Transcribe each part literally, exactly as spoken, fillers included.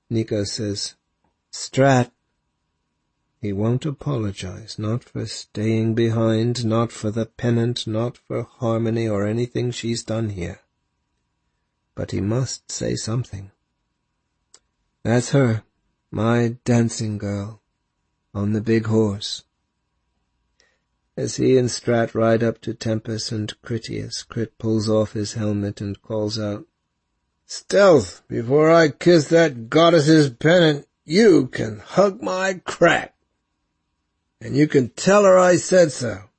Nico says, "Strat." He won't apologize, not for staying behind, not for the pennant, not for Harmony or anything she's done here. But he must say something. "That's her, my dancing girl, on the big horse." As he and Strat ride up to Tempest and Critias, Crit pulls off his helmet and calls out, "Stealth, before I kiss that goddess's pennant, you can hug my crack. And you can tell her I said so."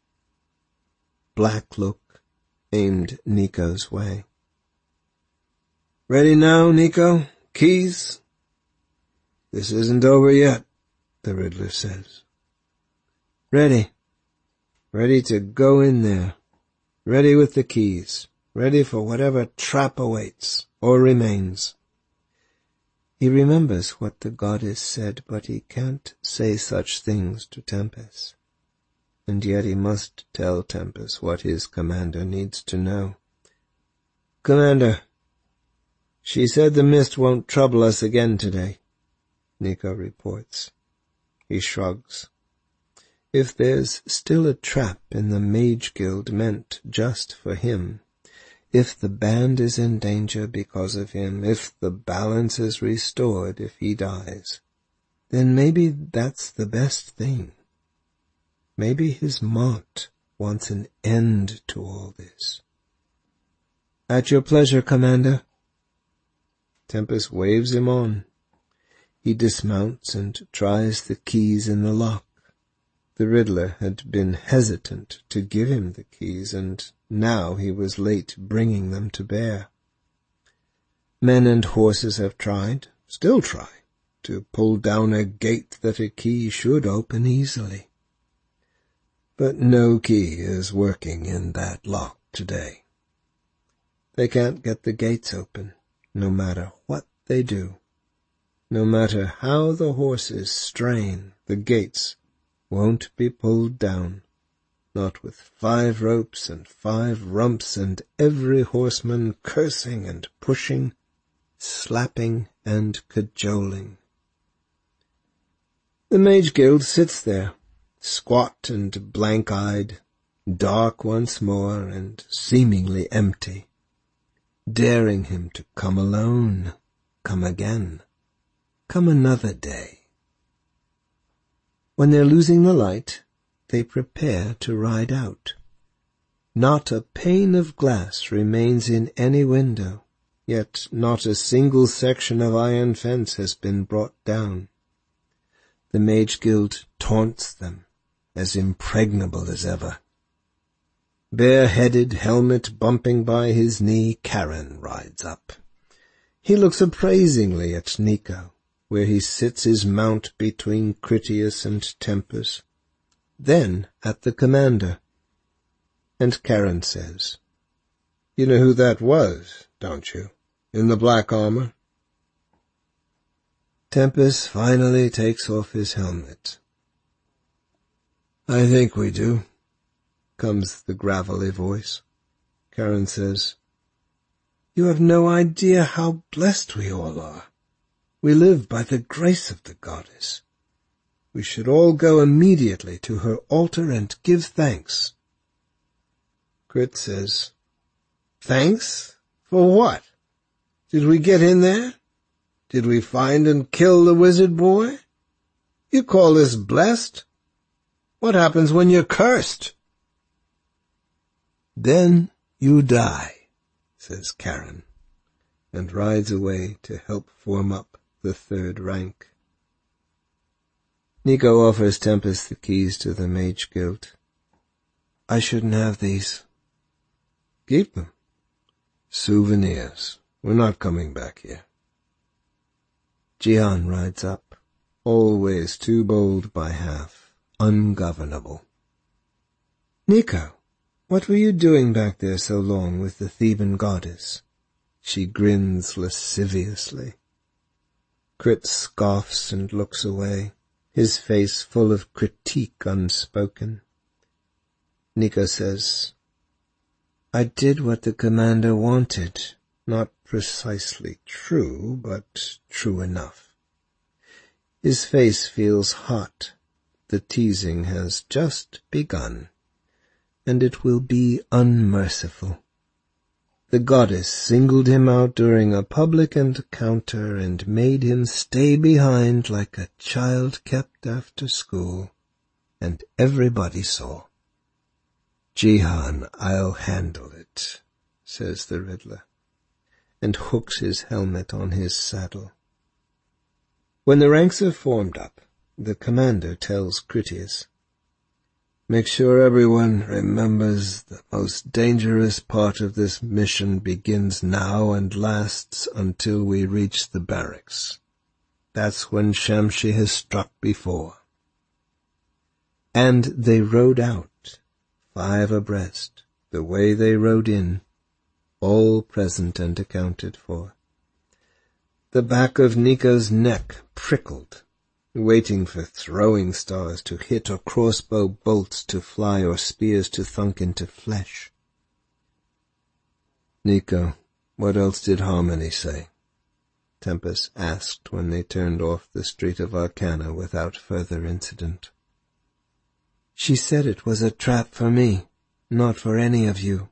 Black look aimed Nico's way. "Ready now, Nico? Keys?" "This isn't over yet," the Riddler says. "Ready. Ready to go in there. Ready with the keys. Ready for whatever trap awaits, or remains." He remembers what the goddess said, but he can't say such things to Tempest. And yet he must tell Tempest what his commander needs to know. "Commander, she said the mist won't trouble us again today," Nico reports. He shrugs. If there's still a trap in the Mage Guild meant just for him, if the band is in danger because of him, if the balance is restored if he dies, then maybe that's the best thing. Maybe his Mont wants an end to all this. "At your pleasure, Commander." Tempest waves him on. He dismounts and tries the keys in the lock. The Riddler had been hesitant to give him the keys, and now he was late bringing them to bear. Men and horses have tried, still try, to pull down a gate that a key should open easily. But no key is working in that lock today. They can't get the gates open, no matter what they do. No matter how the horses strain, the gates won't be pulled down, not with five ropes and five rumps and every horseman cursing and pushing, slapping and cajoling. The Mage Guild sits there, squat and blank-eyed, dark once more and seemingly empty, daring him to come alone, come again, come another day. When they're losing the light, they prepare to ride out. Not a pane of glass remains in any window, yet not a single section of iron fence has been brought down. The Mage Guild taunts them, as impregnable as ever. Bare-headed, helmet bumping by his knee, Charon rides up. He looks appraisingly at Nico, where he sits his mount between Critias and Tempest, then at the commander. And Charon says, "You know who that was, don't you, in the black armor?" Tempest finally takes off his helmet. "I think we do," comes the gravelly voice. Charon says, "You have no idea how blessed we all are. We live by the grace of the goddess. We should all go immediately to her altar and give thanks." Crit says, "Thanks? For what? Did we get in there? Did we find and kill the wizard boy? You call this blessed? What happens when you're cursed?" "Then you die," says Charon, and rides away to help form up the third rank. Nico offers Tempest the keys to the Mage Guild. "I shouldn't have these." "Keep them. Souvenirs. We're not coming back here." Gian rides up, always too bold by half, ungovernable. "Nico, what were you doing back there so long with the Theban goddess?" She grins lasciviously. Crit scoffs and looks away, his face full of critique unspoken. Nico says, "I did what the commander wanted. Not precisely true, but true enough. His face feels hot. The teasing has just begun, and it will be unmerciful. The goddess singled him out during a public encounter and made him stay behind like a child kept after school, and everybody saw. "Jihan, I'll handle it," says the Riddler, and hooks his helmet on his saddle. When the ranks are formed up, the commander tells Critias, "Make sure everyone remembers the most dangerous part of this mission begins now and lasts until we reach the barracks. That's when Shamshi has struck before." And they rode out, five abreast, the way they rode in, all present and accounted for. The back of Nika's neck prickled, waiting for throwing stars to hit or crossbow bolts to fly or spears to thunk into flesh. "Nico, what else did Harmony say?" Tempest asked when they turned off the street of Arcana without further incident. "She said it was a trap for me, not for any of you."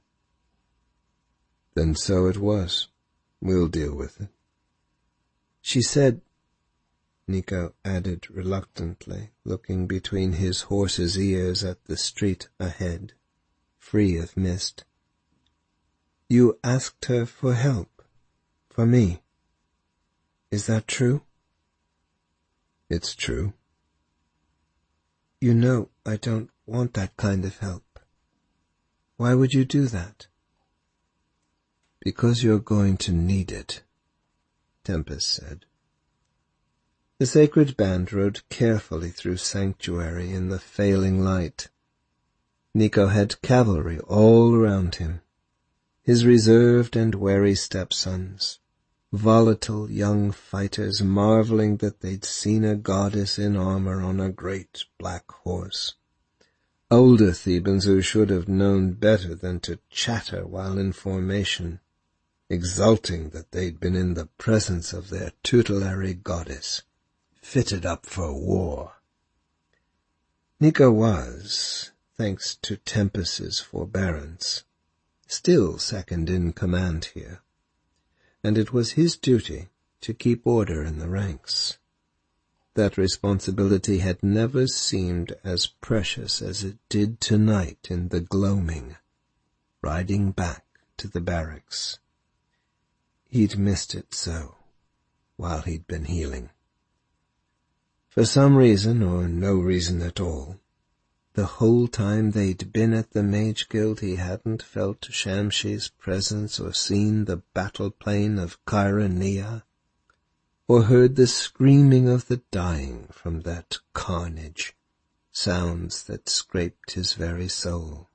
"Then so it was. We'll deal with it." "She said," Nico added reluctantly, looking between his horse's ears at the street ahead, free of mist, "you asked her for help, for me. Is that true?" "It's true." "You know I don't want that kind of help. Why would you do that?" "Because you're going to need it," Tempest said. The sacred band rode carefully through sanctuary in the failing light. Nico had cavalry all around him, his reserved and wary stepsons, volatile young fighters marveling that they'd seen a goddess in armor on a great black horse, older Thebans who should have known better than to chatter while in formation, exulting that they'd been in the presence of their tutelary goddess, fitted up for war. Nico was, thanks to Tempest's forbearance, still second in command here, and it was his duty to keep order in the ranks. That responsibility had never seemed as precious as it did tonight in the gloaming, riding back to the barracks. He'd missed it so, while he'd been healing. For some reason, or no reason at all, the whole time they'd been at the Mage Guild he hadn't felt Shamshi's presence or seen the battle plain of Kyrania, or heard the screaming of the dying from that carnage, sounds that scraped his very soul.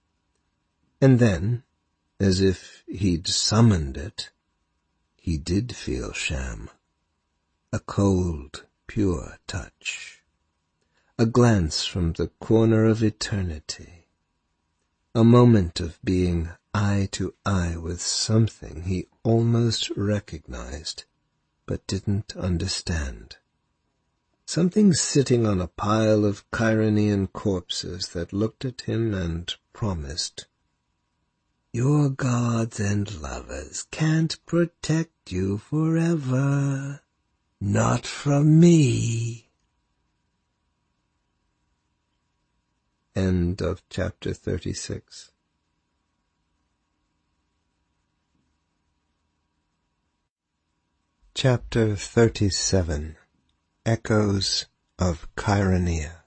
And then, as if he'd summoned it, he did feel Sham, a cold, pure touch, a glance from the corner of eternity, a moment of being eye to eye with something he almost recognized but didn't understand. Something sitting on a pile of Kyranian corpses that looked at him and promised, "Your gods and lovers can't protect you forever. Not from me." End of chapter thirty-six. Chapter thirty-seven. Echoes of Kyrania.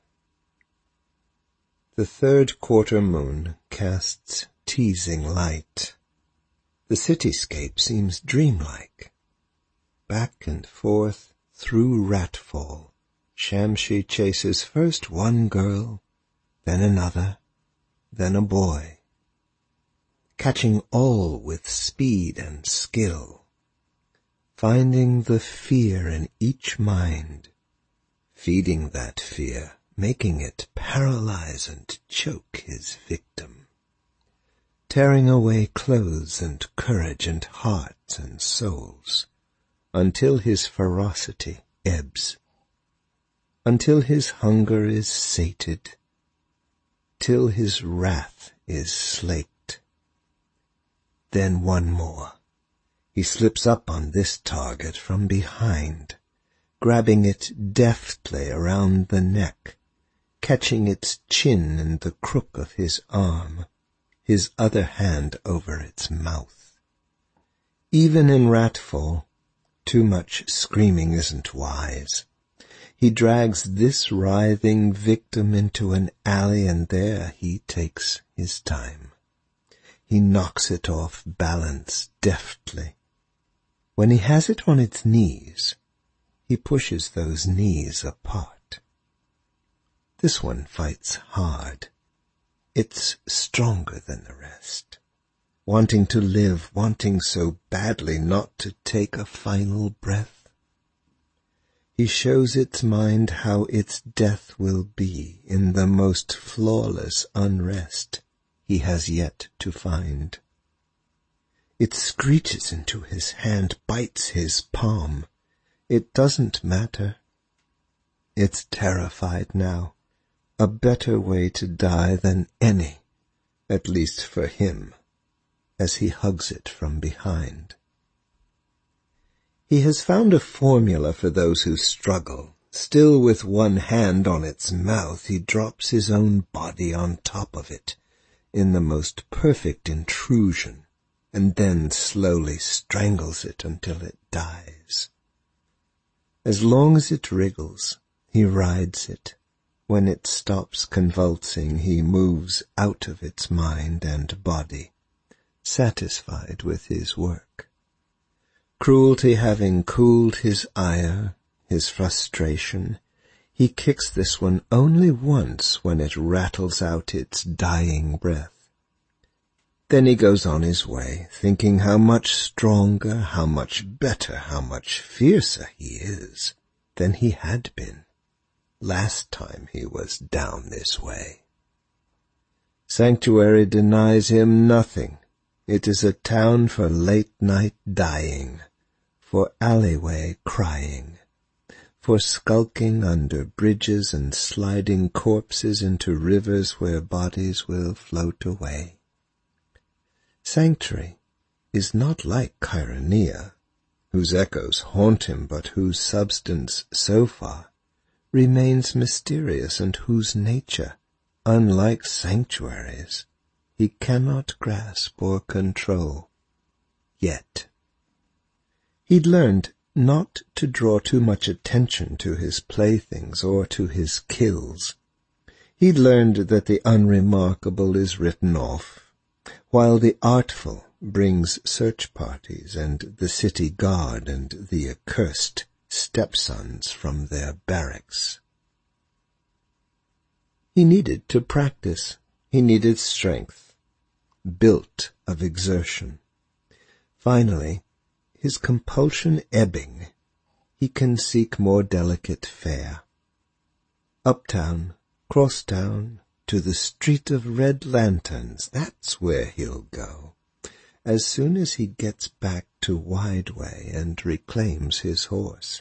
The third quarter moon casts teasing light. The cityscape seems dreamlike. Back and forth through Ratfall, Shamshi chases first one girl, then another, then a boy, catching all with speed and skill, finding the fear in each mind, feeding that fear, making it paralyze and choke his victim, tearing away clothes and courage and hearts and souls, until his ferocity ebbs, until his hunger is sated, till his wrath is slaked. Then one more. He slips up on this target from behind, grabbing it deftly around the neck, catching its chin in the crook of his arm, his other hand over its mouth. Even in ratfall, too much screaming isn't wise. He drags this writhing victim into an alley, and there he takes his time. He knocks it off balance deftly. When he has it on its knees, he pushes those knees apart. This one fights hard. It's stronger than the rest, wanting to live, wanting so badly not to take a final breath. He shows its mind how its death will be in the most flawless unrest he has yet to find. It screeches into his hand, bites his palm. It doesn't matter. It's terrified now, a better way to die than any, at least for him, as he hugs it from behind. He has found a formula for those who struggle. Still with one hand on its mouth, he drops his own body on top of it in the most perfect intrusion, and then slowly strangles it until it dies. As long as it wriggles, he rides it. When it stops convulsing, he moves out of its mind and body, satisfied with his work. Cruelty having cooled his ire, his frustration, he kicks this one only once when it rattles out its dying breath. Then he goes on his way, thinking how much stronger, how much better, how much fiercer he is than he had been last time he was down this way. Sanctuary denies him nothing. It is a town for late-night dying, for alleyway crying, for skulking under bridges and sliding corpses into rivers where bodies will float away. Sanctuary is not like Cheironea, whose echoes haunt him but whose substance so far remains mysterious, and whose nature, unlike sanctuaries, he cannot grasp or control. Yet he'd learned not to draw too much attention to his playthings or to his kills. He'd learned that the unremarkable is written off, while the artful brings search parties and the city guard and the accursed stepsons from their barracks. He needed to practice. He needed strength, built of exertion. Finally, his compulsion ebbing, he can seek more delicate fare. Uptown, crosstown, to the street of red lanterns, that's where he'll go, as soon as he gets back to Wideway and reclaims his horse.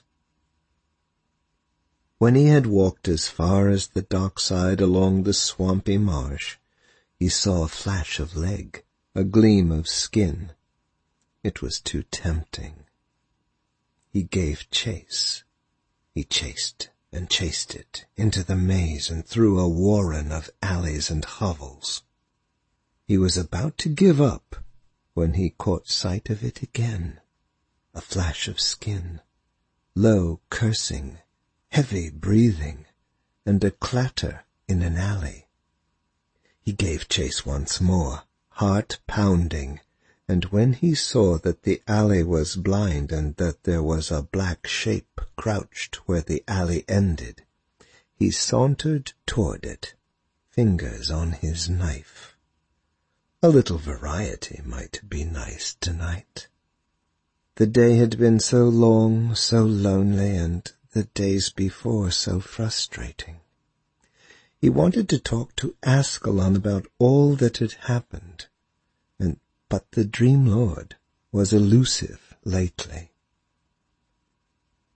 When he had walked as far as the dockside along the swampy marsh, he saw a flash of leg, a gleam of skin. It was too tempting. He gave chase. He chased and chased it into the maze and through a warren of alleys and hovels. He was about to give up when he caught sight of it again. A flash of skin, low cursing, heavy breathing, and a clatter in an alley. He gave chase once more, heart pounding, and when he saw that the alley was blind and that there was a black shape crouched where the alley ended, he sauntered toward it, fingers on his knife. A little variety might be nice tonight. The day had been so long, so lonely, and the days before so frustrating. He wanted to talk to Ascalon about all that had happened, and but the Dream Lord was elusive lately.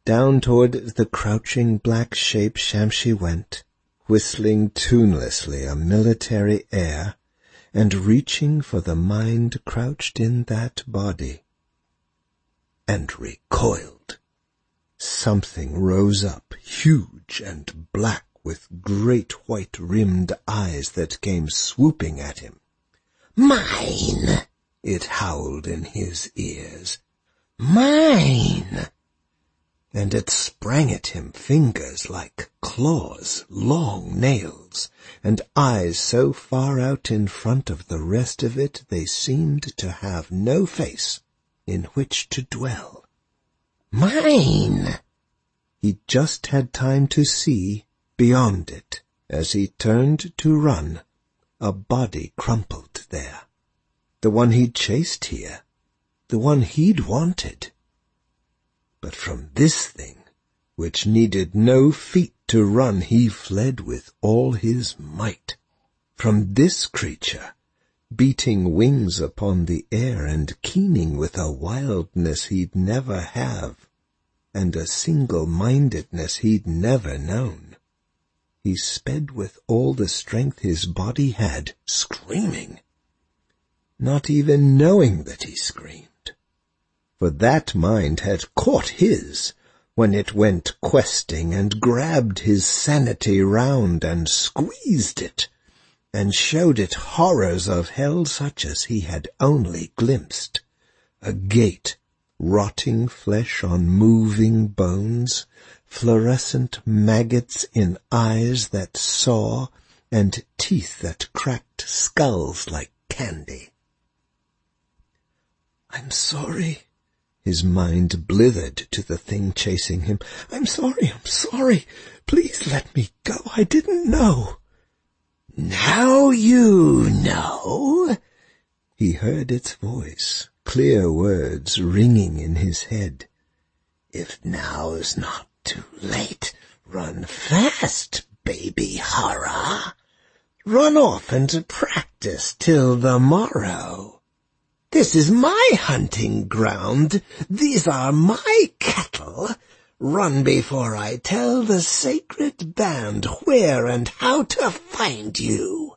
Down toward the crouching black shape Shamshi went, whistling tunelessly a military air, and reaching for the mind crouched in that body. And recoiled. Something rose up, huge and black, with great white-rimmed eyes that came swooping at him. "Mine!" it howled in his ears. "Mine!" And it sprang at him, fingers like claws, long nails, and eyes so far out in front of the rest of it they seemed to have no face in which to dwell. "Mine!" He just had time to see, beyond it, as he turned to run, a body crumpled there. The one he'd chased here, the one he'd wanted. But from this thing, which needed no feet to run, he fled with all his might. From this creature, beating wings upon the air and keening with a wildness he'd never have, and a single-mindedness he'd never known, he sped with all the strength his body had, screaming, not even knowing that he screamed. For that mind had caught his when it went questing and grabbed his sanity round and squeezed it, and showed it horrors of hell such as he had only glimpsed. A gate, rotting flesh on moving bones, fluorescent maggots in eyes that saw, and teeth that cracked skulls like candy. "I'm sorry," his mind blithered to the thing chasing him. "I'm sorry, I'm sorry. Please let me go. I didn't know." "Now you know," he heard its voice, clear words ringing in his head. "If now's not too late, run fast, baby horror. Run off and practice till the morrow. This is my hunting ground. These are my cattle. Run before I tell the sacred band where and how to find you.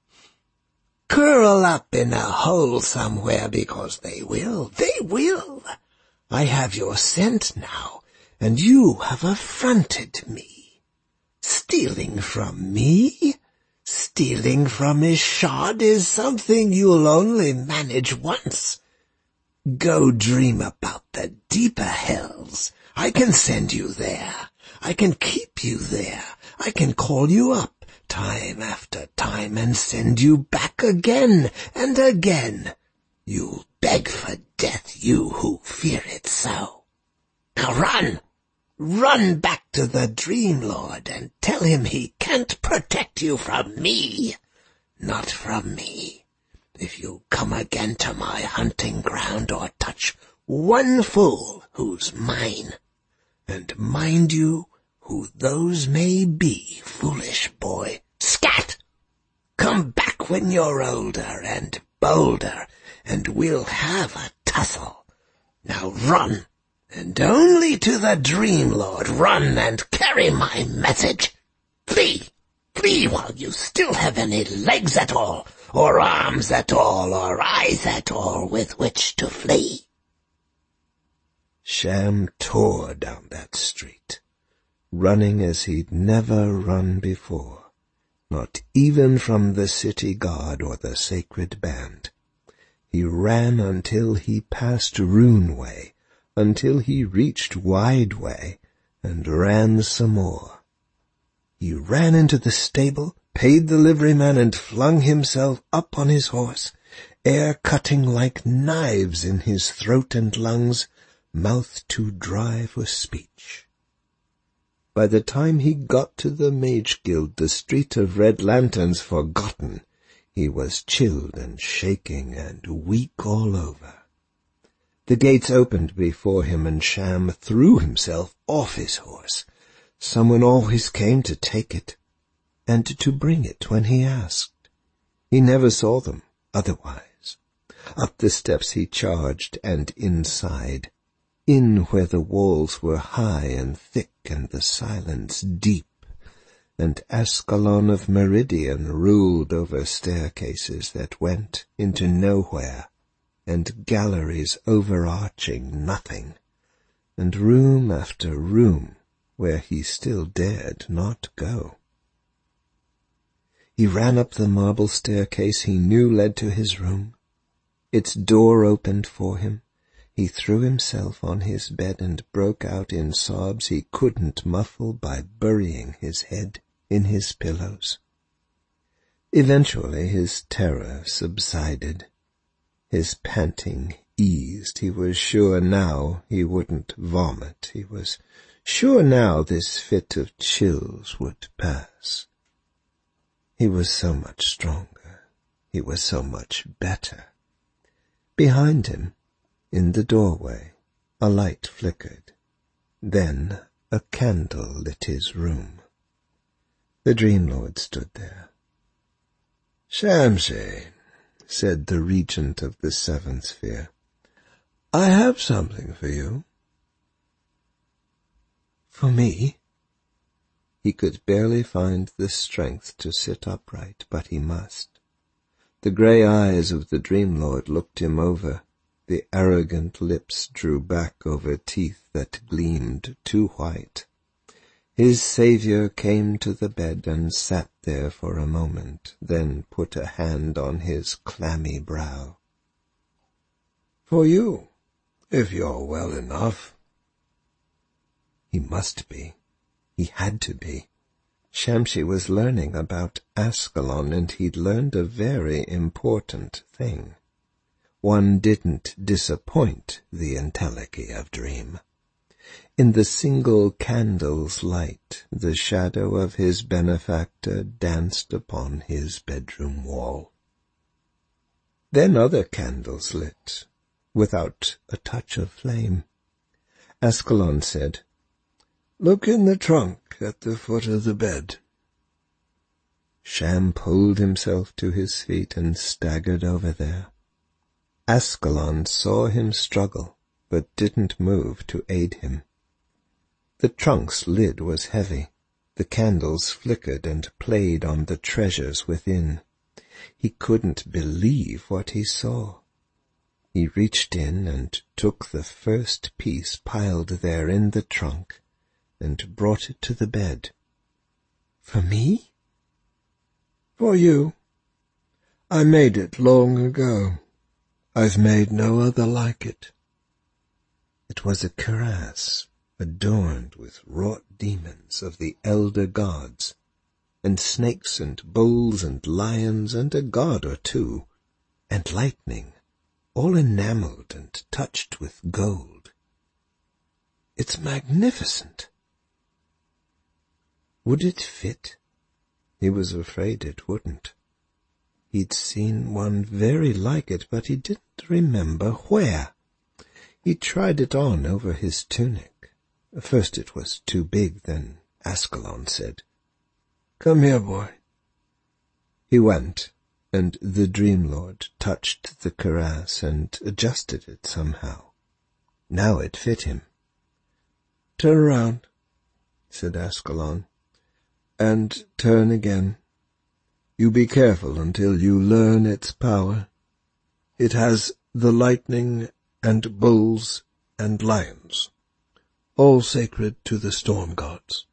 Curl up in a hole somewhere, because they will, they will. I have your scent now, and you have affronted me. Stealing from me? Stealing from Ishad is something you'll only manage once. Go dream about the deeper hells. I can send you there. I can keep you there. I can call you up time after time and send you back again and again. You'll beg for death, you who fear it so. Now run! Run back to the Dream Lord and tell him he can't protect you from me. Not from me. If you come again to my hunting ground or touch one fool who's mine. And mind you, who those may be, foolish boy. Scat! Come back when you're older and bolder, and we'll have a tussle. Now run! And only to the Dream Lord run and carry my message. Flee! Flee while you still have any legs at all, or arms at all, or eyes at all with which to flee. Sham tore down that street, running as he'd never run before, not even from the city guard or the sacred band. He ran until he passed Runeway, until he reached Wideway, and ran some more. He ran into the stable, paid the liveryman, and flung himself up on his horse, air cutting like knives in his throat and lungs, mouth too dry for speech. By the time he got to the Mage Guild, the Street of Red Lanterns forgotten, he was chilled and shaking and weak all over. The gates opened before him, and Sham threw himself off his horse. Someone always came to take it, and to bring it when he asked. He never saw them otherwise. Up the steps he charged, and inside. in where the walls were high and thick and the silence deep, and Ascalon of Meridian ruled over staircases that went into nowhere, and galleries overarching nothing, and room after room where he still dared not go. He ran up the marble staircase he knew led to his room. Its door opened for him. He threw himself on his bed and broke out in sobs he couldn't muffle by burying his head in his pillows. Eventually his terror subsided. His panting eased. He was sure now he wouldn't vomit. He was sure now this fit of chills would pass. He was so much stronger. He was so much better. Behind him, in the doorway, a light flickered. Then a candle lit his room. The Dream Lord stood there. "Shamshi," said the regent of the seventh sphere, "I have something for you." "For me?" He could barely find the strength to sit upright, but he must. The grey eyes of the Dream Lord looked him over. The arrogant lips drew back over teeth that gleamed too white. His saviour came to the bed and sat there for a moment, then put a hand on his clammy brow. "For you, if you're well enough." He must be. He had to be. Shamshi was learning about Ascalon, and he'd learned a very important thing. One didn't disappoint the Entelechy of Dream. In the single candle's light, the shadow of his benefactor danced upon his bedroom wall. Then other candles lit, without a touch of flame. Ascalon said, "Look in the trunk at the foot of the bed." Sham pulled himself to his feet and staggered over there. Ascalon saw him struggle, but didn't move to aid him. The trunk's lid was heavy. The candles flickered and played on the treasures within. He couldn't believe what he saw. He reached in and took the first piece piled there in the trunk and brought it to the bed. "For me?" "For you. I made it long ago. I've made no other like it." It was a cuirass adorned with wrought demons of the elder gods, and snakes and bulls and lions and a god or two, and lightning, all enamelled and touched with gold. "It's magnificent." Would it fit? He was afraid it wouldn't. He'd seen one very like it, but he didn't remember where. He tried it on over his tunic. First it was too big, then Ascalon said, "Come here, boy." He went, and the Dream Lord touched the cuirass and adjusted it somehow. Now it fit him. "Turn around," said Ascalon, "and turn again. You be careful until you learn its power. It has the lightning and bulls and lions, all sacred to the storm gods."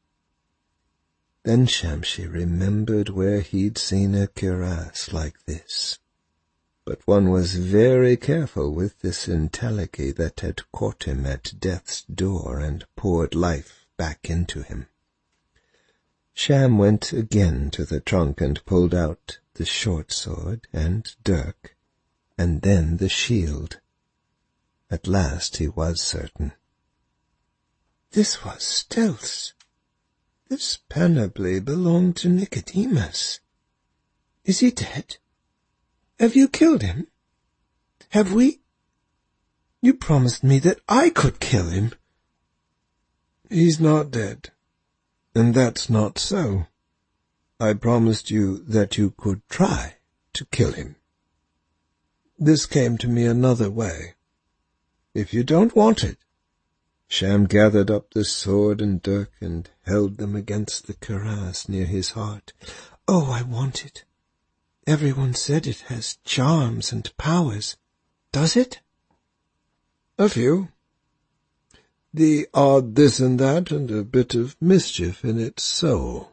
Then Shamshi remembered where he'd seen a cuirass like this. But one was very careful with this Entelechy that had caught him at death's door and poured life back into him. Sham went again to the trunk and pulled out the short sword and dirk, and then the shield. At last he was certain. This was stealth. This panoply belonged to Nicodemus. Is he dead? Have you killed him? Have we? You promised me that I could kill him. He's not dead. And that's not so. I promised you that you could try to kill him. This came to me another way. if you don't want it." Sham gathered up the sword and dirk and held them against the cuirass near his heart. "Oh, I want it. Everyone said it has charms and powers. Does it?" "A few. The odd this and that, and a bit of mischief in its soul."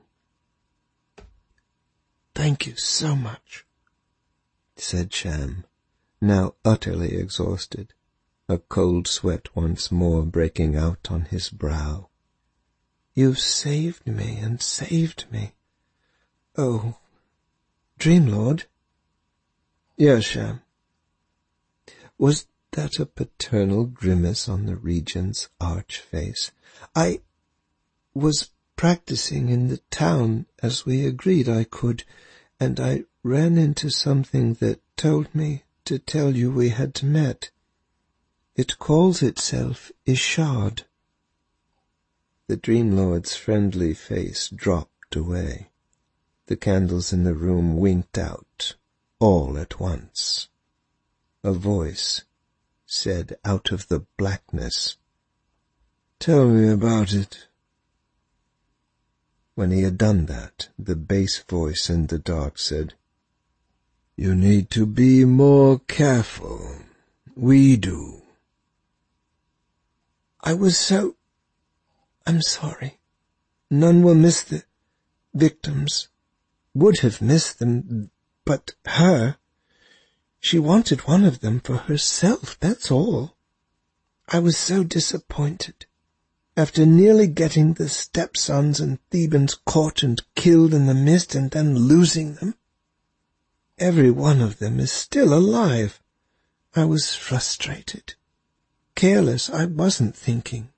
"Thank you so much," said Sham, now utterly exhausted, a cold sweat once more breaking out on his brow. "You've saved me and saved me. Oh, Dreamlord?" "Yes, Sham." Was that a paternal grimace on the regent's arch face? "I was practicing in the town as we agreed I could, and I ran into something that told me to tell you we had met. It calls itself Ishard." The Dreamlord's friendly face dropped away. The candles in the room winked out, all at once. A voice said out of the blackness, "Tell me about it." When he had done that, the bass voice in the dark said, "You need to be more careful. We do." "I was so... I'm sorry. None will miss the victims. Would have missed them, but her... She wanted one of them for herself, that's all. I was so disappointed. After nearly getting the stepsons and Thebans caught and killed in the mist and then losing them. Every one of them is still alive. I was frustrated. Careless, I wasn't thinking."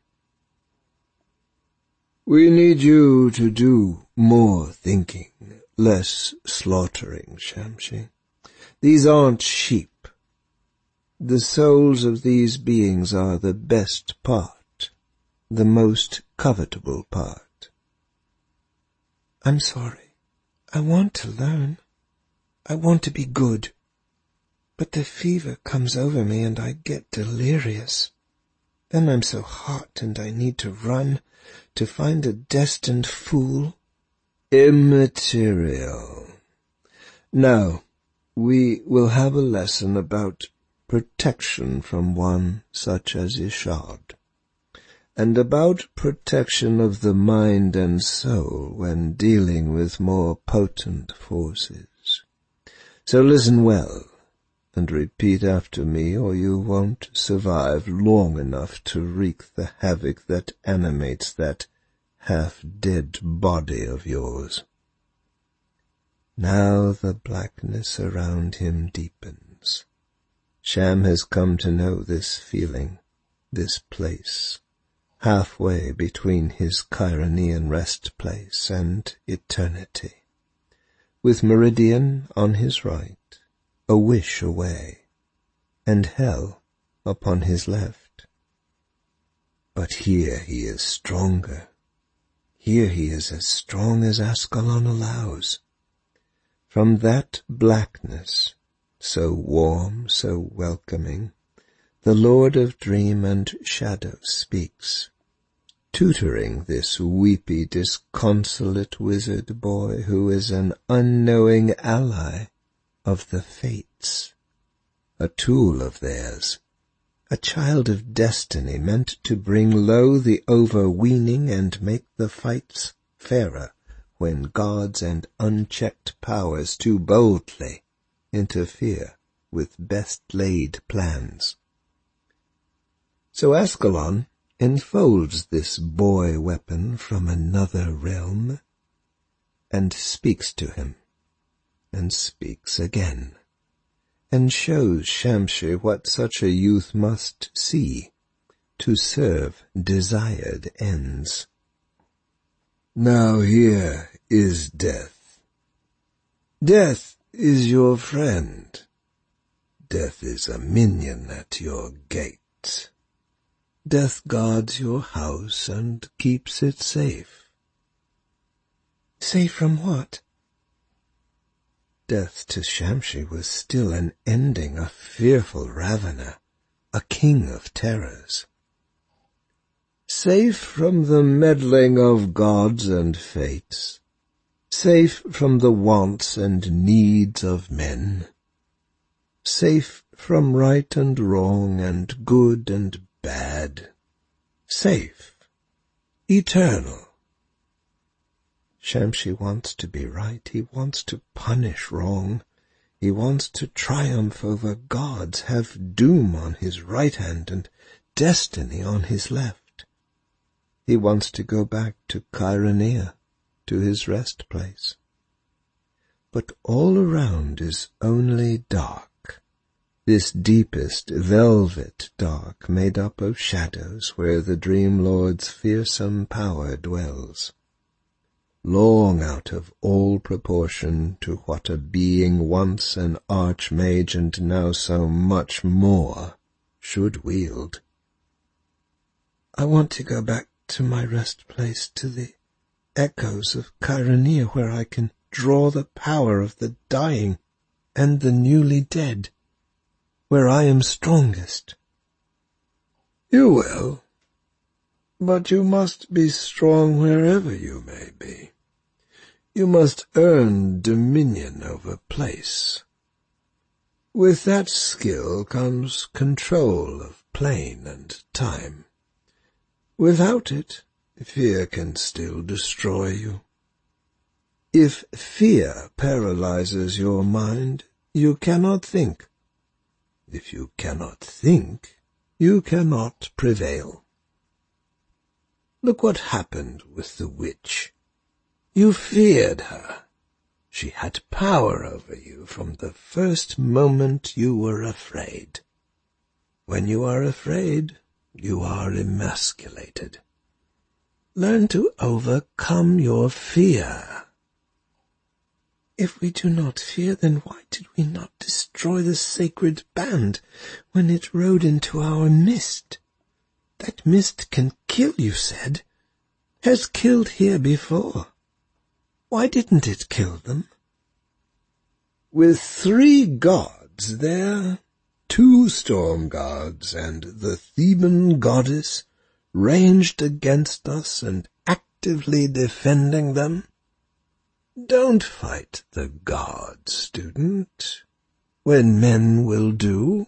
"We need you to do more thinking, less slaughtering, Shamshi. These aren't sheep. The souls of these beings are the best part, the most covetable part." "I'm sorry. I want to learn. I want to be good. But the fever comes over me and I get delirious. Then I'm so hot and I need to run to find a destined fool." "Immaterial. Now, we will have a lesson about protection from one such as Ishard, and about protection of the mind and soul when dealing with more potent forces. So listen well, and repeat after me, or you won't survive long enough to wreak the havoc that animates that half-dead body of yours." Now the blackness around him deepens. Sham has come to know this feeling, this place, halfway between his Chironian rest place and eternity, with Meridian on his right, a wish away, and hell upon his left. But here he is stronger. Here he is as strong as Ascalon allows. From that blackness, so warm, so welcoming, the Lord of Dream and Shadow speaks, tutoring this weepy, disconsolate wizard boy who is an unknowing ally of the Fates, a tool of theirs, a child of destiny meant to bring low the overweening and make the fights fairer when gods and unchecked powers too boldly interfere with best-laid plans. So Ascalon enfolds this boy weapon from another realm, and speaks to him, and speaks again, and shows Shamshi what such a youth must see to serve desired ends. Now here is death. Death is your friend. Death is a minion at your gate. Death guards your house and keeps it safe. Safe from what? Death to Shamshi was still an ending, a fearful ravener, a king of terrors. Safe from the meddling of gods and fates, safe from the wants and needs of men, safe from right and wrong and good and bad, safe, eternal. Shamshi wants to be right. He wants to punish wrong. He wants to triumph over gods, have doom on his right hand and destiny on his left. He wants to go back to Kaironea, to his rest place. But all around is only dark, this deepest velvet dark made up of shadows where the Dream Lord's fearsome power dwells, long out of all proportion to what a being once an archmage and now so much more should wield. I want to go back to my rest place, to the echoes of Kaironea, where I can draw the power of the dying and the newly dead, where I am strongest. You will, but you must be strong wherever you may be. You must earn dominion over place. With that skill comes control of plane and time. Without it, fear can still destroy you. If fear paralyzes your mind, you cannot think. If you cannot think, you cannot prevail. Look what happened with the witch. You feared her. She had power over you from the first moment you were afraid. When you are afraid, you are emasculated. Learn to overcome your fear. If we do not fear, then why did we not destroy the sacred band when it rode into our mist? That mist can kill, you said. Has killed here before. Why didn't it kill them? With three gods there, two storm gods and the Theban goddess ranged against us and actively defending them. Don't fight the gods, student, when men will do.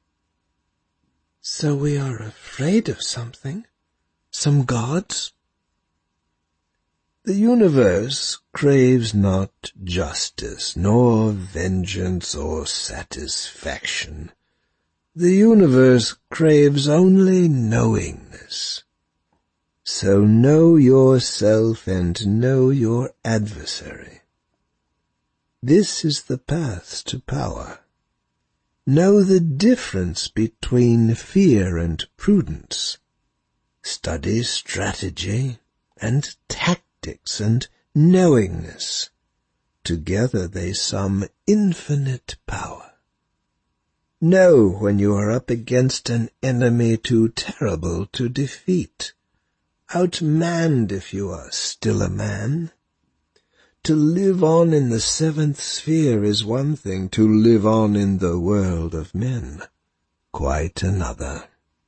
So we are afraid of something? Some gods? The universe craves not justice, nor vengeance or satisfaction. The universe craves only knowingness. So know yourself and know your adversary. This is the path to power. Know the difference between fear and prudence. Study strategy and tactics and knowingness. Together they sum infinite power. Know when you are up against an enemy too terrible to defeat. Outmanned if you are still a man. To live on in the seventh sphere is one thing, to live on in the world of men, quite another.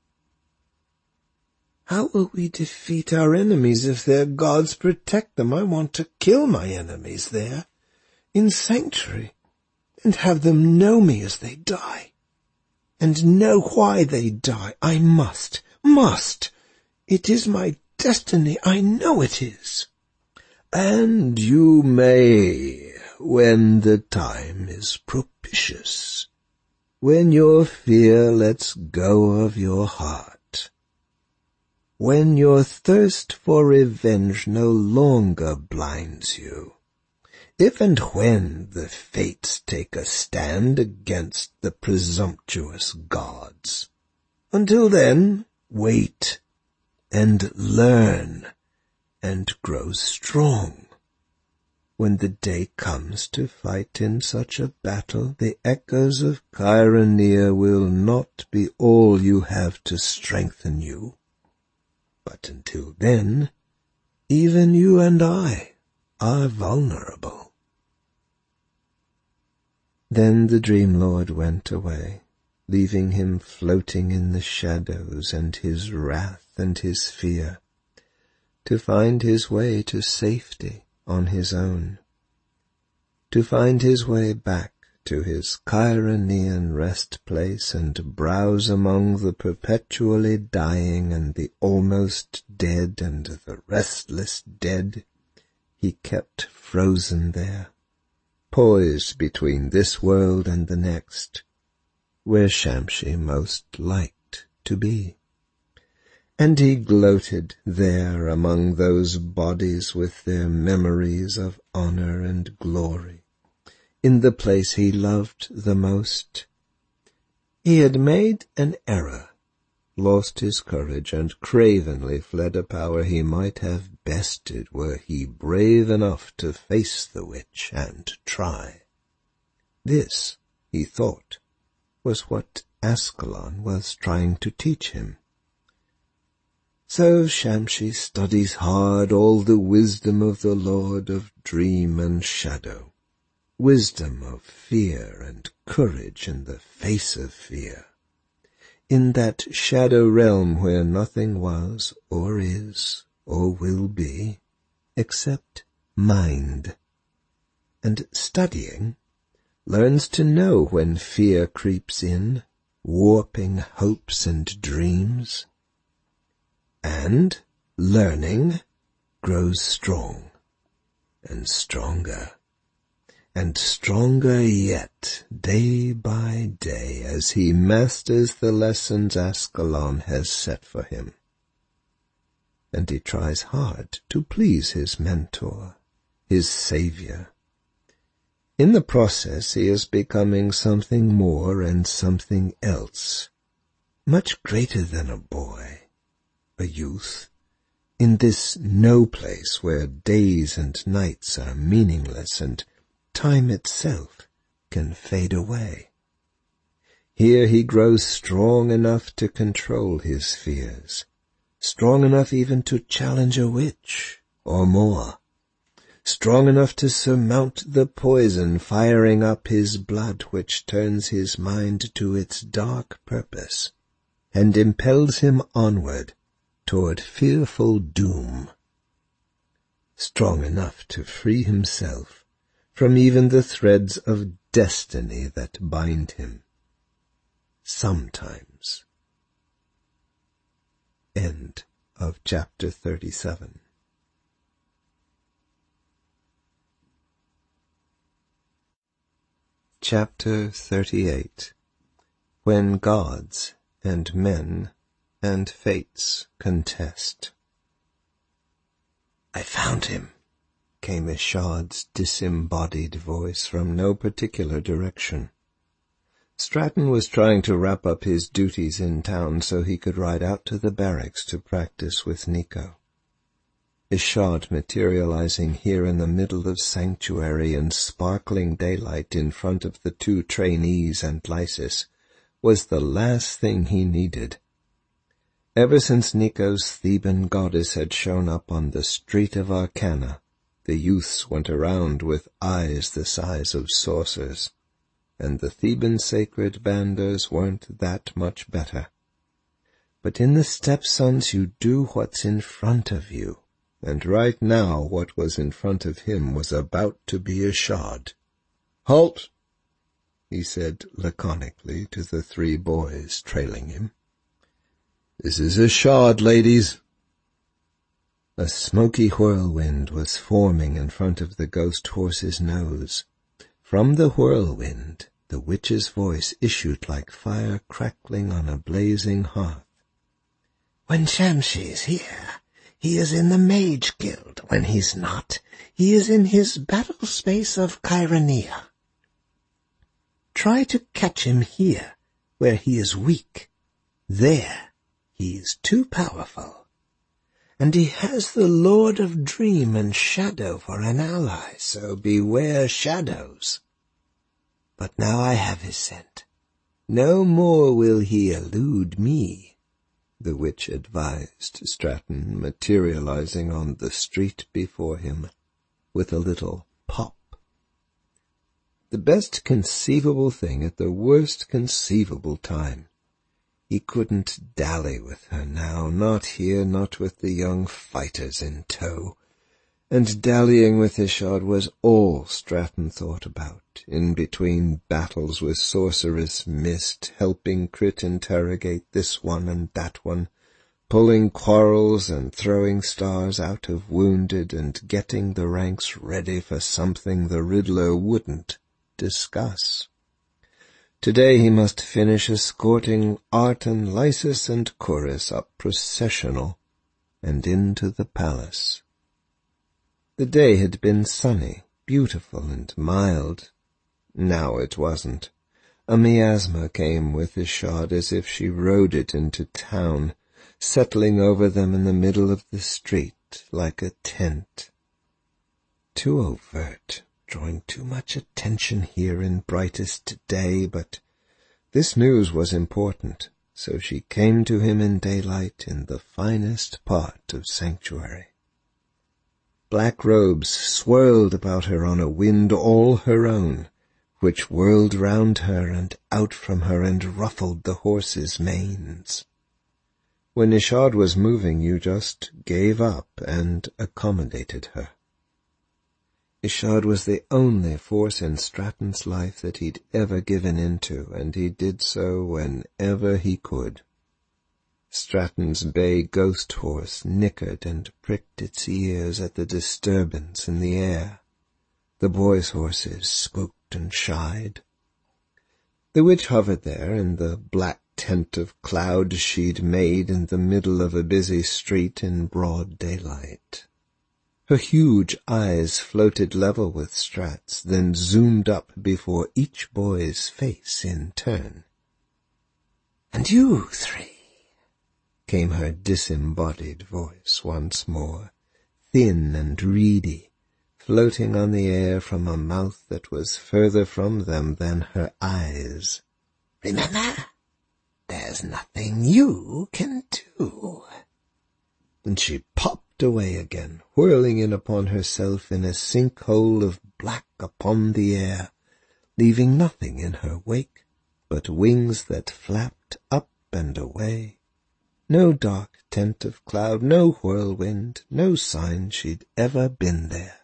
How will we defeat our enemies if their gods protect them? I want to kill my enemies there, in sanctuary, and have them know me as they die, and know why they die. I must, must. It is my destiny, I know it is. And you may, when the time is propitious, when your fear lets go of your heart, when your thirst for revenge no longer blinds you, if and when the fates take a stand against the presumptuous gods. Until then, wait and learn and grow strong. When the day comes to fight in such a battle, the echoes of Kaironea will not be all you have to strengthen you. But until then, even you and I are vulnerable. Then the Dream Lord went away, leaving him floating in the shadows and his wrath and his fear, to find his way to safety on his own, to find his way back to his Chironean rest place and browse among the perpetually dying and the almost dead and the restless dead. He kept frozen there, poised between this world and the next, where Shamshi most liked to be. And he gloated there among those bodies with their memories of honor and glory, in the place he loved the most. He had made an error, lost his courage, and cravenly fled a power he might have bested were he brave enough to face the witch and try. This, he thought, was what Ascalon was trying to teach him. So Shamshi studies hard all the wisdom of the Lord of Dream and Shadow, wisdom of fear and courage in the face of fear, in that shadow realm where nothing was or is or will be except mind. And studying, learns to know when fear creeps in, warping hopes and dreams. And, learning, grows strong, and stronger, and stronger yet, day by day, as he masters the lessons Ascalon has set for him. And he tries hard to please his mentor, his savior. In the process he is becoming something more and something else, much greater than a boy, a youth, in this no place where days and nights are meaningless and time itself can fade away. Here he grows strong enough to control his fears, strong enough even to challenge a witch, or more, strong enough to surmount the poison firing up his blood which turns his mind to its dark purpose and impels him onward toward fearful doom, strong enough to free himself from even the threads of destiny that bind him. Sometimes. End of chapter thirty-seven. Chapter thirty-eight. When Gods and Men and Fates Contest. "I found him," came Ishad's disembodied voice from no particular direction. Stratton was trying to wrap up his duties in town so he could ride out to the barracks to practice with Nico. Ishad materializing here in the middle of sanctuary in sparkling daylight in front of the two trainees and Lysis was the last thing he needed. Ever since Nico's Theban goddess had shown up on the street of Arcana, the youths went around with eyes the size of saucers, and the Theban sacred banders weren't that much better. But in the stepsons you do what's in front of you, and right now what was in front of him was about to be Ishad. "Halt!" he said laconically to the three boys trailing him. "This is Ishad, ladies." A smoky whirlwind was forming in front of the ghost horse's nose. From the whirlwind, the witch's voice issued like fire crackling on a blazing hearth. "When Shamshi's here, he is in the Mage Guild. When he's not, he is in his battle space of Chironea. Try to catch him here, where he is weak. There, he is too powerful. And he has the Lord of Dream and Shadow for an ally, so beware shadows. But now I have his scent. No more will he elude me," the witch advised Stratton, materializing on the street before him with a little pop. The best conceivable thing at the worst conceivable time. He couldn't dally with her now, not here, not with the young fighters in tow. And dallying with Ishod was all Stratton thought about, in between battles with Sorceress Mist, helping Crit interrogate this one and that one, pulling quarrels and throwing stars out of wounded and getting the ranks ready for something the Riddler wouldn't discuss. Today he must finish escorting Arton, Lysis, and Chorus up processional and into the palace. The day had been sunny, beautiful, and mild. Now it wasn't. A miasma came with Ishod as if she rode it into town, settling over them in the middle of the street like a tent. Too overt, drawing too much attention here in brightest day, but this news was important, so she came to him in daylight in the finest part of Sanctuary. Black robes swirled about her on a wind all her own, which whirled round her and out from her and ruffled the horses' manes. When Ishod was moving, you just gave up and accommodated her. Ishod was the only force in Stratton's life that he'd ever given into, and he did so whenever he could. Stratton's bay ghost horse nickered and pricked its ears at the disturbance in the air. The boys' horses spooked and shied. The witch hovered there in the black tent of cloud she'd made in the middle of a busy street in broad daylight. Her huge eyes floated level with Strat's, then zoomed up before each boy's face in turn. "And you three," came her disembodied voice once more, thin and reedy, floating on the air from a mouth that was further from them than her eyes. "Remember, there's nothing you can do." And she popped away again, whirling in upon herself in a sinkhole of black upon the air, leaving nothing in her wake but wings that flapped up and away. No dark tent of cloud, no whirlwind, no sign she'd ever been there.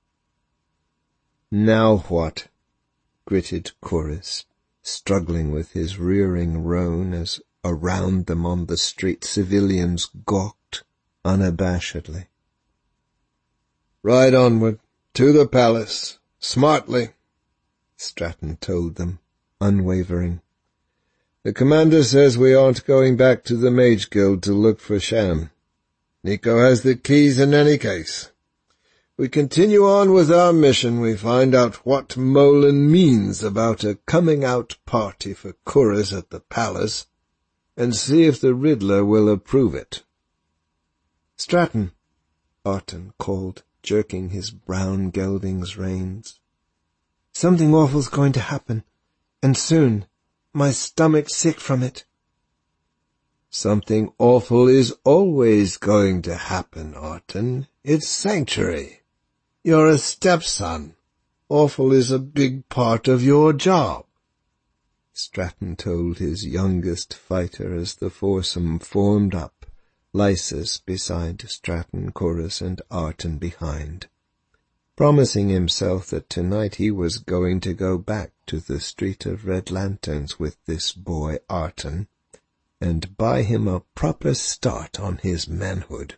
"Now what?" gritted Chorus, struggling with his rearing roan as around them on the street civilians gawked unabashedly. "Ride onward, to the palace, smartly," Stratton told them, unwavering. "The commander says we aren't going back to the Mage Guild to look for Sham. Nico has the keys in any case. We continue on with our mission. We find out what Molen means about a coming-out party for Chorus at the palace, and see if the Riddler will approve it." "Stratton," Arton called, jerking his brown gelding's reins. "Something awful's going to happen, and soon. My stomach's sick from it." "Something awful is always going to happen, Arton. It's Sanctuary. You're a stepson. Awful is a big part of your job," Stratton told his youngest fighter as the foursome formed up, Lysis beside Stratton, Chorus, and Arton behind, promising himself that tonight he was going to go back to the Street of Red Lanterns with this boy Arton, and buy him a proper start on his manhood.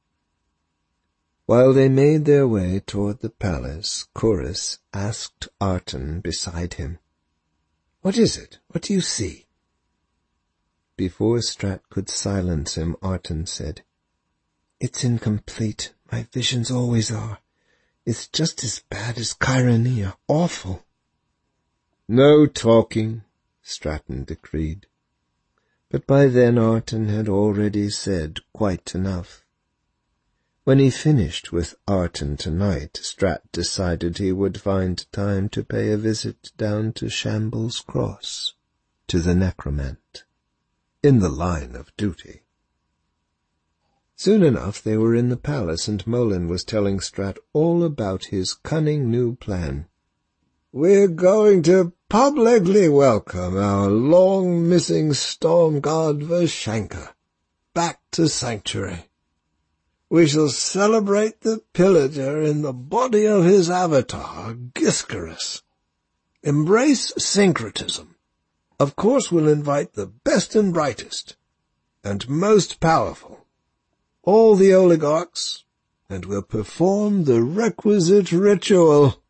While they made their way toward the palace, Chorus asked Arton beside him, "What is it? What do you see?" Before Strat could silence him, Arton said, "It's incomplete. My visions always are. It's just as bad as Chironia. Awful." "No talking," Stratton decreed. But by then Arton had already said quite enough. When he finished with Arton tonight, Strat decided he would find time to pay a visit down to Shambles Cross, to the necromant, in the line of duty. Soon enough they were in the palace, and Molen was telling Strat all about his cunning new plan. we're going to publicly welcome our long-missing storm god Vashenka back to Sanctuary. We shall celebrate the pillager in the body of his avatar, Giscarus. Embrace syncretism. Of course we'll invite the best and brightest, and most powerful, all the oligarchs, and we'll perform the requisite ritual.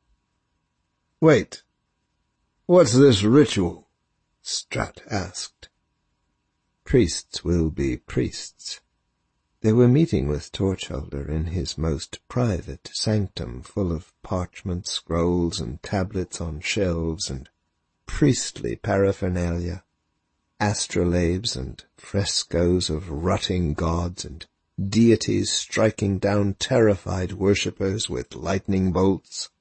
Wait, what's this ritual? Strat asked. Priests will be priests. They were meeting with Torchholder in his most private sanctum, full of parchment scrolls and tablets on shelves and priestly paraphernalia, astrolabes and frescoes of rutting gods and deities striking down terrified worshippers with lightning bolts.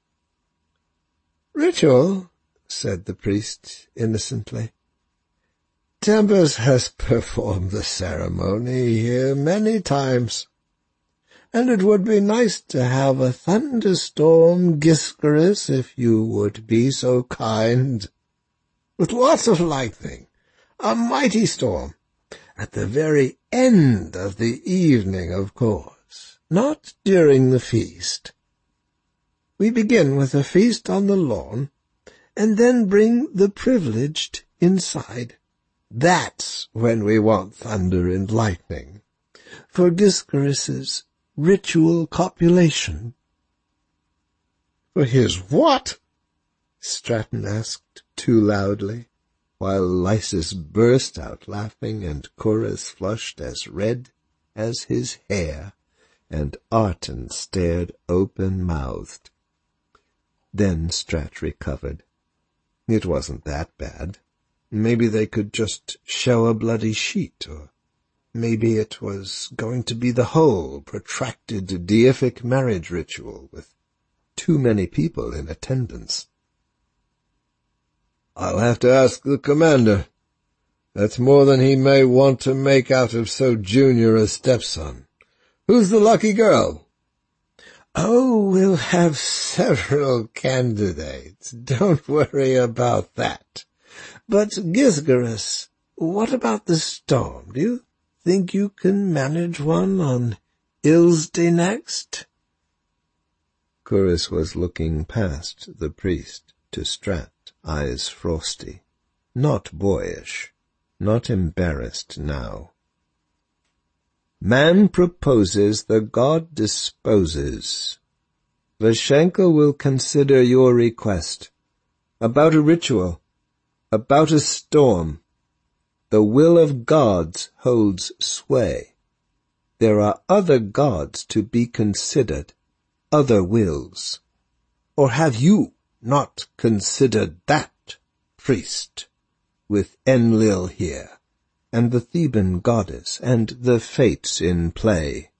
"Ritual," said the priest innocently. "Tempest has performed the ceremony here many times, and it would be nice to have a thunderstorm, Giscarus, if you would be so kind. With lots of lightning, a mighty storm, at the very end of the evening, of course, not during the feast. We begin with a feast on the lawn, and then bring the privileged inside. That's when we want thunder and lightning, for Giscarus's ritual copulation." "For his what?" Stratton asked too loudly, while Lysis burst out laughing and Chorus flushed as red as his hair, and Arton stared open-mouthed. Then Strat recovered. It wasn't that bad. Maybe they could just show a bloody sheet, or maybe it was going to be the whole protracted deific marriage ritual with too many people in attendance. "I'll have to ask the commander. That's more than he may want to make out of so junior a stepson. Who's the lucky girl?" "Oh, we'll have several candidates. Don't worry about that. But, Giscarus, what about the storm? Do you think you can manage one on Ilsday next?" Chorus was looking past the priest to Strat, eyes frosty, not boyish, not embarrassed now. "Man proposes, the god disposes. Vashenka will consider your request. About a ritual, about a storm. The will of gods holds sway. There are other gods to be considered, other wills. Or have you not considered that, priest, with Enlil here, and the Theban goddess, and the fates in play?"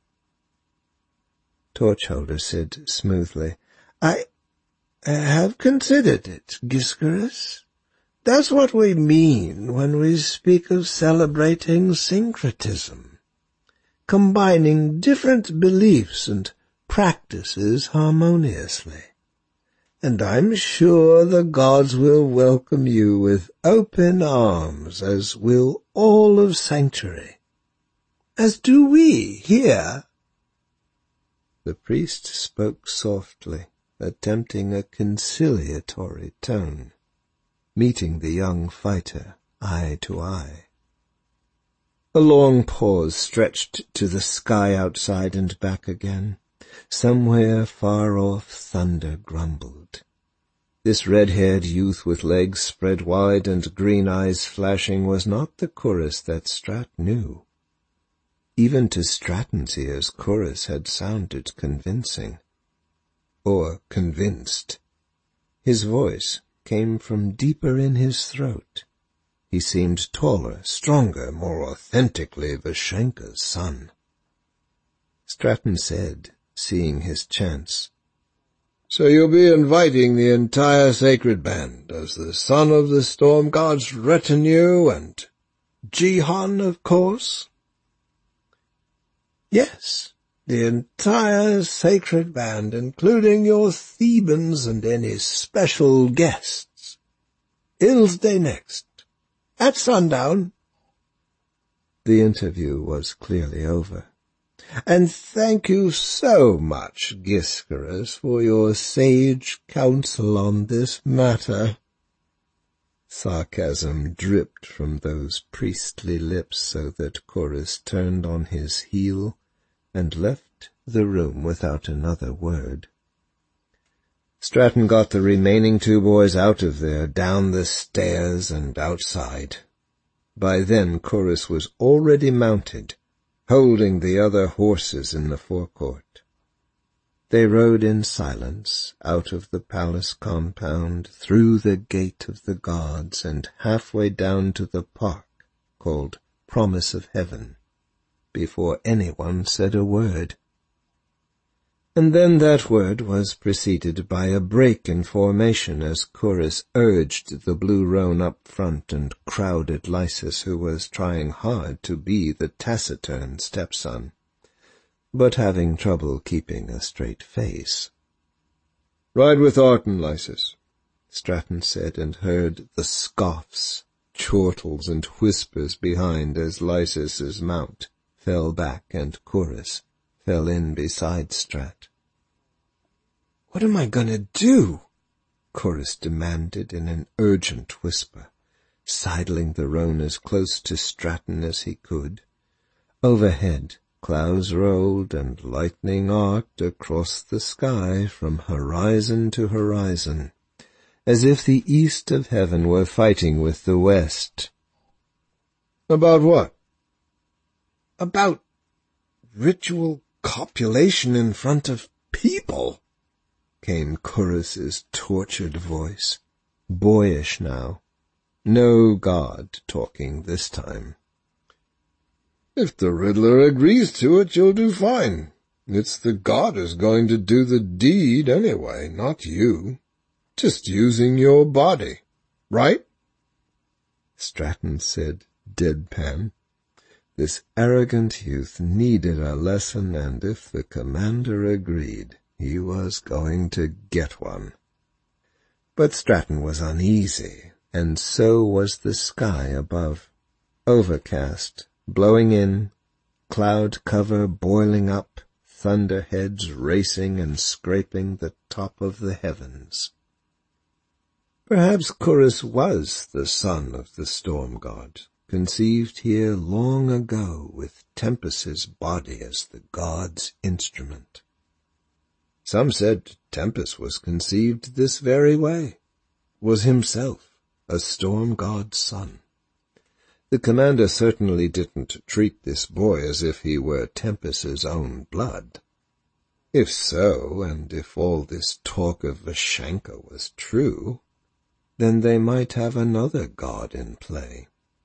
Torchholder said smoothly, I have considered it, Giscarus. That's what we mean when we speak of celebrating syncretism, combining different beliefs and practices harmoniously. And I'm sure the gods will welcome you with open arms, as will all of Sanctuary. As do we here. The priest spoke softly, attempting a conciliatory tone, meeting the young fighter eye to eye. A long pause stretched to the sky outside and back again. Somewhere far off thunder grumbled. This red-haired youth with legs spread wide and green eyes flashing was not the Chorus that Strat knew. Even to Stratton's ears, Chorus had sounded convincing. Or convinced. His voice came from deeper in his throat. He seemed taller, stronger, more authentically Vashenka's son. Stratton said, seeing his chance, "So you'll be inviting the entire sacred band as the son of the storm god's retinue and Jihan, of course?" "Yes, The entire sacred band, including your Thebans and any special guests. Ilsday next. At sundown." The interview was clearly over. "And thank you so much, Giskerus, for your sage counsel on this matter." Sarcasm dripped from those priestly lips so that Chorus turned on his heel and left the room without another word. Stratton got the remaining two boys out of there, down the stairs and outside. By then Chorus was already mounted, holding the other horses in the forecourt. They rode in silence out of the palace compound, through the gate of the gods, and halfway down to the park called Promise of Heaven, before anyone said a word. And then that word was preceded by a break in formation as Chorus urged the blue roan up front and crowded Lysis, who was trying hard to be the taciturn stepson, but having trouble keeping a straight face. "Ride with Arton, Lysis," Stratton said, and heard the scoffs, chortles, and whispers behind as Lysis's mount fell back and Chorus fell in beside Strat. "What am I going to do?" Chorus demanded in an urgent whisper, sidling the roan as close to Stratton as he could. Overhead, clouds rolled and lightning arced across the sky from horizon to horizon, as if the east of heaven were fighting with the west. "About what?" "About ritual copulation in front of people," came Chorus's tortured voice, boyish now. No god talking this time. "If the Riddler agrees to it, you'll do fine. It's the god who's going to do the deed anyway, not you. Just using your body, right?" Stratton said, deadpan. This arrogant youth needed a lesson, and if the commander agreed, he was going to get one. But Stratton was uneasy, and so was the sky above. Overcast, blowing in, cloud cover boiling up, thunderheads racing and scraping the top of the heavens. Perhaps Chorus was the son of the storm god, conceived here long ago with Tempus's body as the god's instrument. Some said Tempus was conceived this very way, was himself a storm god's son. The commander certainly didn't treat this boy as if he were Tempus's own blood. If so, and if all this talk of Vashenka was true, then they might have another god in play.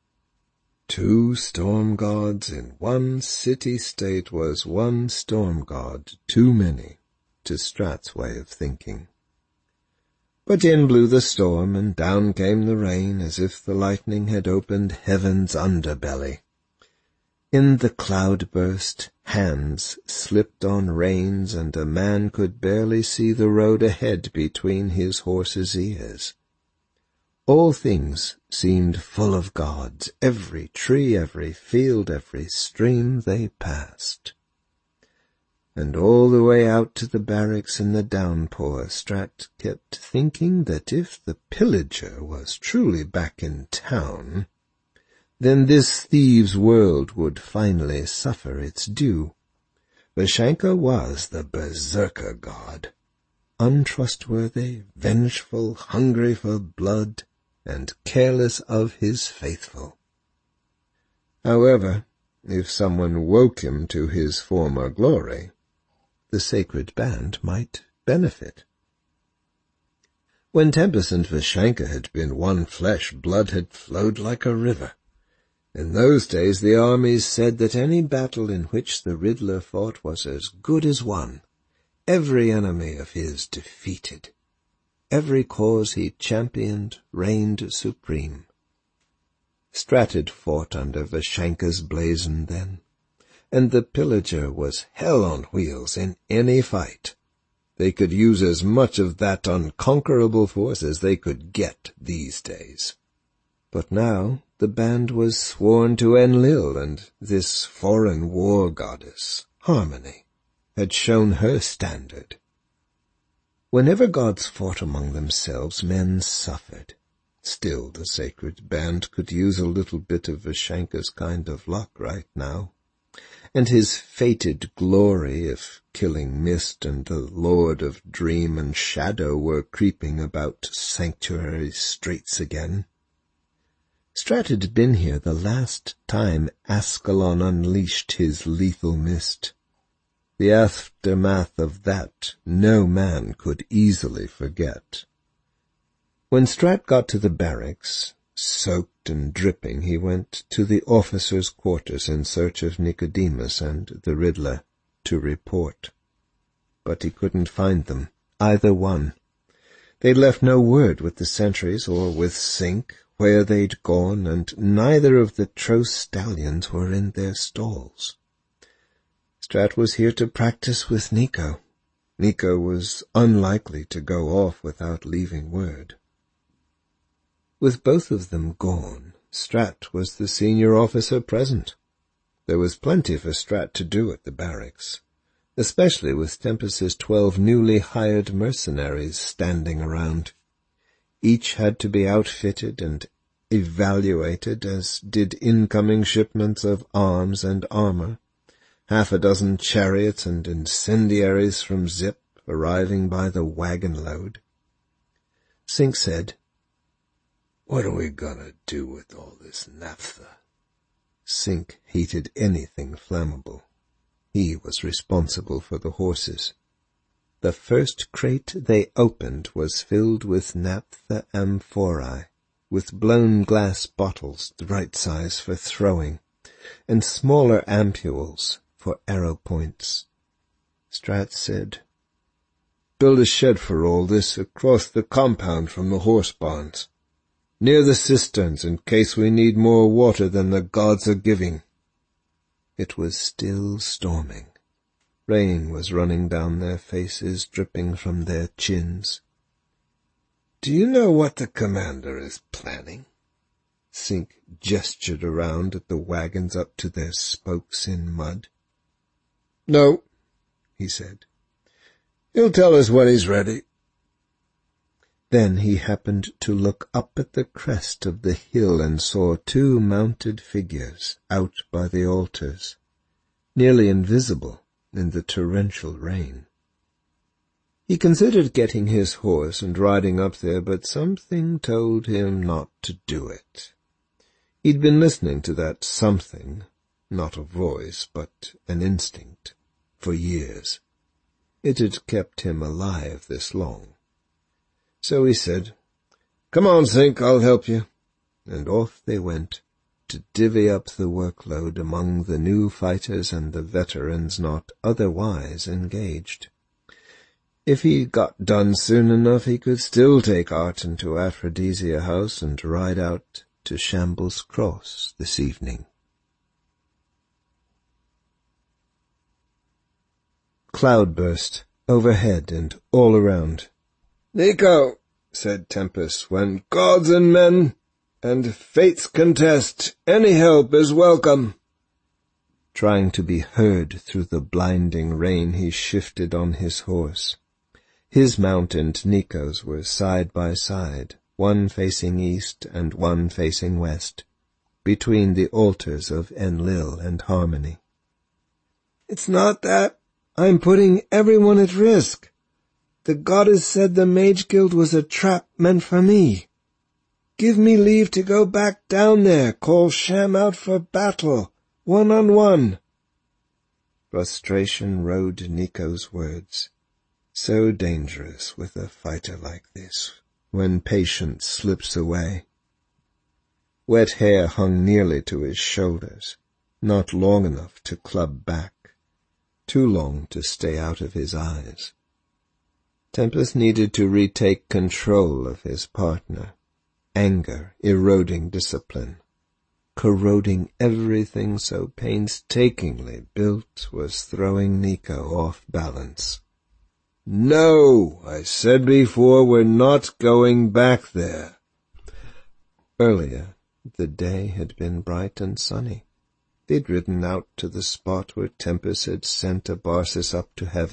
Two storm gods in one city-state was one storm god too many, to Strat's way of thinking. But in blew the storm, and down came the rain, as if the lightning had opened heaven's underbelly. In the cloudburst, hands slipped on reins, and a man could barely see the road ahead between his horse's ears. All things seemed full of gods, every tree, every field, every stream they passed. And all the way out to the barracks in the downpour, Strat kept thinking that if the pillager was truly back in town, then this thieves' world would finally suffer its due. Vashenka was the berserker god, untrustworthy, vengeful, hungry for blood, and careless of his faithful. However, if someone woke him to his former glory, the sacred band might benefit. When Tempus and Vashenka had been one flesh, blood had flowed like a river. In those days the armies said that any battle in which the Riddler fought was as good as won, every enemy of his defeated. Every cause he championed reigned supreme. Strat had fought under Vashenka's blazon then, and the pillager was hell on wheels in any fight. They could use as much of that unconquerable force as they could get these days. But now the band was sworn to Enlil, and this foreign war goddess, Harmony, had shown her standard. Whenever gods fought among themselves, men suffered. Still, the sacred band could use a little bit of Vashanka's kind of luck right now. And his fated glory if Killing Mist and the Lord of Dream and Shadow were creeping about Sanctuary Straits again. Strat had been here the last time Ascalon unleashed his lethal mist. The aftermath of that no man could easily forget. When Strat got to the barracks, soaked and dripping, he went to the officers' quarters in search of Nicodemus and the Riddler to report. But he couldn't find them, either one. They'd left no word with the sentries or with Sink where they'd gone, and neither of the Tros stallions were in their stalls. Strat was here to practice with Nico. Nico was unlikely to go off without leaving word. With both of them gone, Strat was the senior officer present. There was plenty for Strat to do at the barracks, especially with Tempest's twelve newly hired mercenaries standing around. Each had to be outfitted and evaluated, as did incoming shipments of arms and armor, half a dozen chariots and incendiaries from Zip arriving by the wagon load. Sink said, "What are we gonna do with all this naphtha?" Sink hated anything flammable. He was responsible for the horses. The first crate they opened was filled with naphtha amphorae, with blown glass bottles the right size for throwing, and smaller ampules for arrow points. Strat said, "Build a shed for all this across the compound from the horse barns, near the cisterns in case we need more water than the gods are giving." It was still storming. Rain was running down their faces, dripping from their chins. "Do you know what the commander is planning?" Sink gestured around at the wagons up to their spokes in mud. "No," he said. "He'll tell us when he's ready." Then he happened to look up at the crest of the hill and saw two mounted figures out by the altars, nearly invisible in the torrential rain. He considered getting his horse and riding up there, but something told him not to do it. He'd been listening to that something, not a voice, but an instinct, for years. It had kept him alive this long. So he said, "Come on, Sink, I'll help you." And off they went, to divvy up the workload among the new fighters and the veterans not otherwise engaged. If he got done soon enough, he could still take Arton to Aphrodisia House and ride out to Shambles Cross this evening. Cloudburst, overhead and all around. "Nico," said Tempest, "when gods and men and fates contest, any help is welcome." Trying to be heard through the blinding rain, he shifted on his horse. His mount and Nico's were side by side, one facing east and one facing west, between the altars of Enlil and Harmony. "It's not that. I'm putting everyone at risk. The goddess said the Mage Guild was a trap meant for me. Give me leave to go back down there, call Sham out for battle, one-on-one." Frustration rode Nico's words. So dangerous with a fighter like this, when patience slips away. Wet hair hung nearly to his shoulders, not long enough to club back, too long to stay out of his eyes. Tempest needed to retake control of his partner, anger eroding discipline. corroding everything so painstakingly built, was throwing Nico off balance. "No, I said before, we're not going back there." Earlier, the day had been bright and sunny. They'd ridden out to the spot where Tempest had sent Abarsis up to heaven.